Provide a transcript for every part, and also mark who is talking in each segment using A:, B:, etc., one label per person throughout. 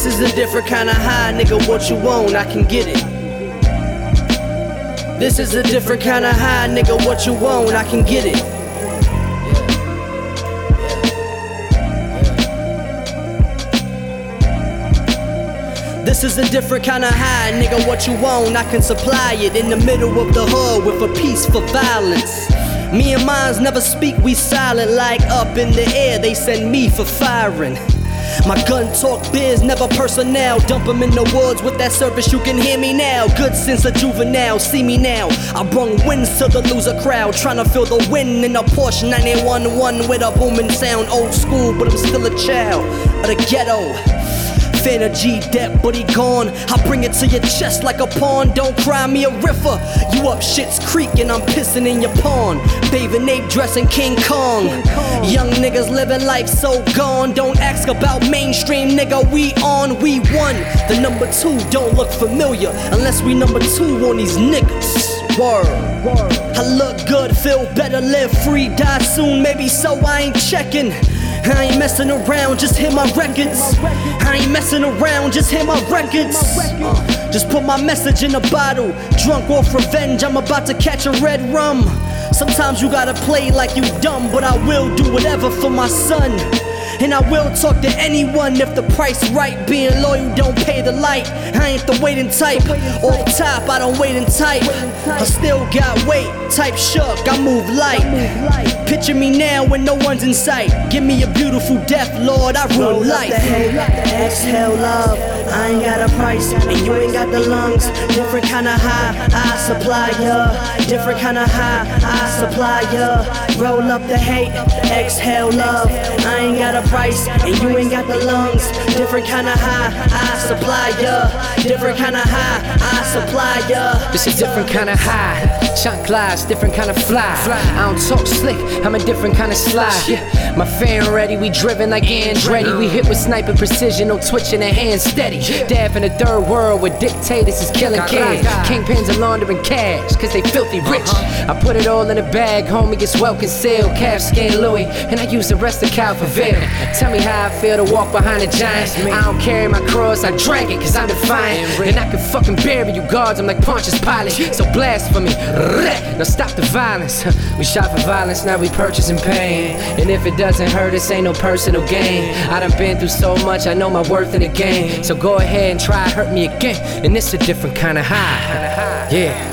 A: This is a different kind of high, nigga. What you want, I can get it. This is a different kind of high, nigga. What you want, I can get it. This is a different kind of high, nigga. What you want, I can supply it. In the middle of the hood with a piece for violence. Me and mines never speak, we silent like up in the air. They send me for firing. My gun talk biz, never personnel. Dump 'em in the woods with that service, you can hear me now. Good since a juvenile, see me now. I brung wins to the loser crowd, tryna feel the wind in a Porsche 911 with a booming sound. Old school, but I'm still a child of the ghetto. Fan of G-Dep, but he gone. I bring it to your chest like a pawn. Don't cry me a river. You up Shit's Creek and I'm pissing in your pond. Bathing ape dressing King Kong. Young niggas living life so gone. Don't ask about mainstream, nigga. We on, we won. The number 2 don't look familiar unless we number 2 on these niggas. Word. I look good, feel better, live free, die soon. Maybe so, I ain't checking. I ain't messing around, just hit my records. I ain't messing around, just hit my records. Just put my message in a bottle. Drunk off revenge, I'm about to catch a red rum. Sometimes you gotta play like you dumb, but I will do whatever for my son. And I will talk to anyone if the price right. Being loyal don't pay the light. I ain't the waiting type. Off top, I don't wait and type. I still got weight, type shook, I move light. Picture me now when no one's in sight. Give me a beautiful death, Lord, I ruin life.
B: The hate, exhale love. I ain't got a price, and you ain't got the lungs. Different kind of high, I supply ya. Different kind of high, I supply ya. Roll up the hate, exhale love. I ain't got a price, and you ain't got the lungs. Different kind of high, I supply ya. Different kind of high, I supply ya.
C: This is different kind of high. Chunk lies, different kind of fly. I don't talk slick, I'm a different kind of slide. My fan ready, we driven like Andretti. We hit with sniper precision, no twitching and hands steady. Dab in the third world where dictators is killing kids. Kingpins are laundering cash, cause they filthy rich. I put it all in a bag, homie, it's well concealed. Calfskin Louis, and I use the rest of Cal for veil. Tell me how I feel to walk behind a giant. I don't carry my cross, I drag it cause I'm defiant. And I can fucking bury you guards, I'm like Pontius Pilate. So blasphemy, now stop the violence. We shot for violence, now we purchasing pain. And if it doesn't hurt us, ain't no personal gain. I done been through so much, I know my worth in the game. So go ahead and try hurt me again. And it's a different kind of high. Yeah.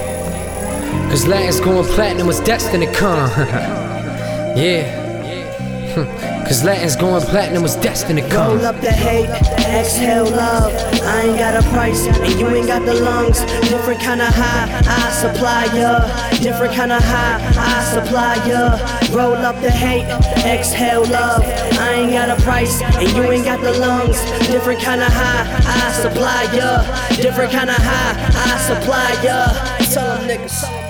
C: Cause Latin's going platinum was destined to come. Yeah. Cause Latin's going platinum was destined to come.
B: Roll up the hate, exhale love. I ain't got a price, and you ain't got the lungs. Different kind of high, I supply ya. Different kind of high, I supply ya. Roll up the hate, exhale love. I ain't got a price, and you ain't got the lungs. Different kind of high, I supply ya. Different kind of high, I supply ya.
A: Tell them niggas.